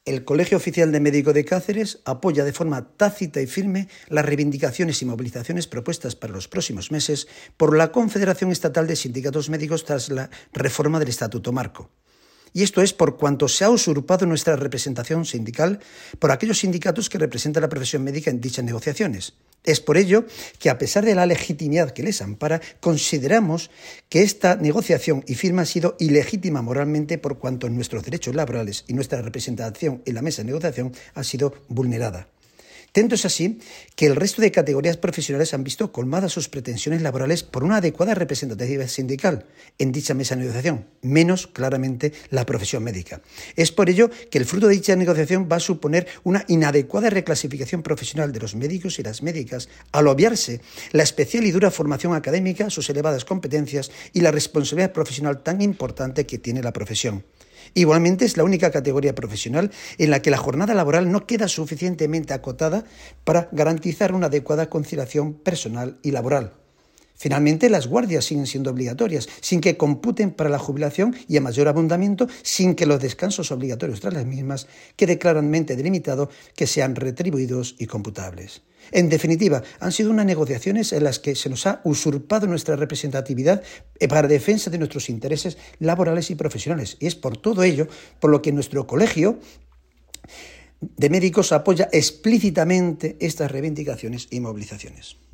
El Colegio Oficial de Médicos de Cáceres apoya de forma tácita y firme las reivindicaciones y movilizaciones propuestas para los próximos meses por la Confederación Estatal de Sindicatos Médicos tras la reforma del Estatuto Marco. Y esto es por cuanto se ha usurpado nuestra representación sindical por aquellos sindicatos que representan la profesión médica en dichas negociaciones. Es por ello que, a pesar de la legitimidad que les ampara, consideramos que esta negociación y firma ha sido ilegítima moralmente por cuanto nuestros derechos laborales y nuestra representación en la mesa de negociación ha sido vulnerada. Tanto es así que el resto de categorías profesionales han visto colmadas sus pretensiones laborales por una adecuada representatividad sindical en dicha mesa de negociación, menos claramente la profesión médica. Es por ello que el fruto de dicha negociación va a suponer una inadecuada reclasificación profesional de los médicos y las médicas, al obviarse la especial y dura formación académica, sus elevadas competencias y la responsabilidad profesional tan importante que tiene la profesión. Igualmente es la única categoría profesional en la que la jornada laboral no queda suficientemente acotada para garantizar una adecuada conciliación personal y laboral. Finalmente, las guardias siguen siendo obligatorias, sin que computen para la jubilación y a mayor abundamiento, sin que los descansos obligatorios tras las mismas quede claramente delimitado que sean retribuidos y computables. En definitiva, han sido unas negociaciones en las que se nos ha usurpado nuestra representatividad para defensa de nuestros intereses laborales y profesionales. Y es por todo ello por lo que nuestro colegio de médicos apoya explícitamente estas reivindicaciones y movilizaciones.